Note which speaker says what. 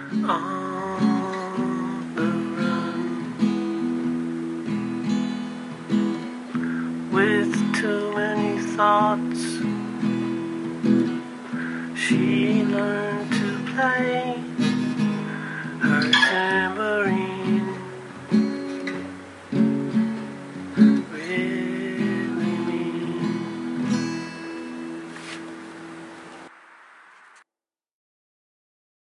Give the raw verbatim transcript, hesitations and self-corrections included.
Speaker 1: on the run, with too many thoughts. She learned to play